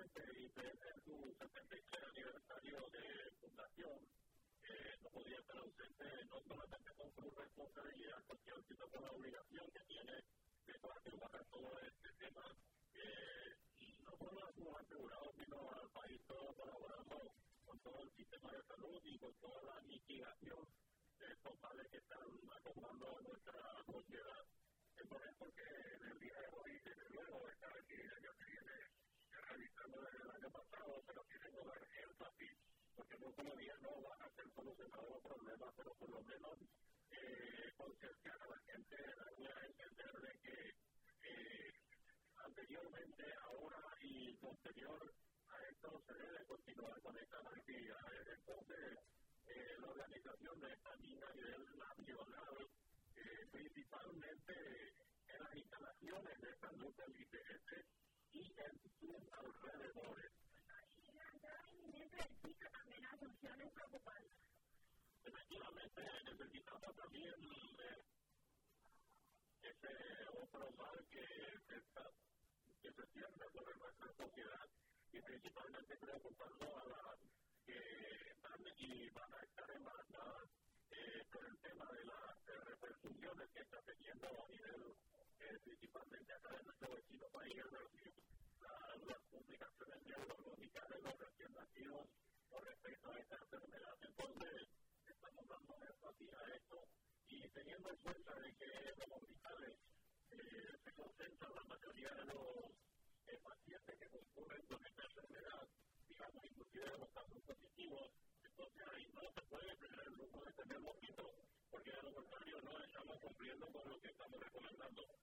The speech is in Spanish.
efectivamente, IPS en su 73 aniversario de fundación no podía estar ausente, no solamente con su responsabilidad social, sino con la obligación que tiene de participar en todo este tema. Y no solo a sus asegurados, sino al país todo colaborando con todo el sistema de salud y con toda la mitigación totales que están acomodando a nuestra sociedad. Es por eso que en el día de hoy, desde luego, está aquí el año que viene realizando desde el año pasado, pero queremos dar énfasis, porque no como día no van a ser solucionados los problemas, pero por lo menos concienciar a la gente, darle a entender de que anteriormente, ahora y posterior a esto se debe continuar con estas actividades. Entonces, la organización de esta misma a nivel nacional, principalmente en las instalaciones de salud del IPS y en sus alrededores. Y la entrada inminente del SICA también a funciones preocupantes. Efectivamente, necesitamos también ese otro mal que se siente sobre nuestra sociedad y principalmente preocupando a las que están y van a estar embarazadas por el tema de las repercusiones que está teniendo a nivel principalmente acá en nuestro vecino país, las complicaciones neurológicas de los recién nacidos con respecto a esta enfermedad. Entonces, estamos dando énfasis a esto y teniendo en cuenta de que los hospitales se concentran la mayoría de los pacientes que concurren con esta enfermedad, digamos, inclusive de los casos positivos. Entonces, ahí no se puede tener el lujo de tener poquito, porque a lo contrario no estamos cumpliendo con lo que estamos recomendando.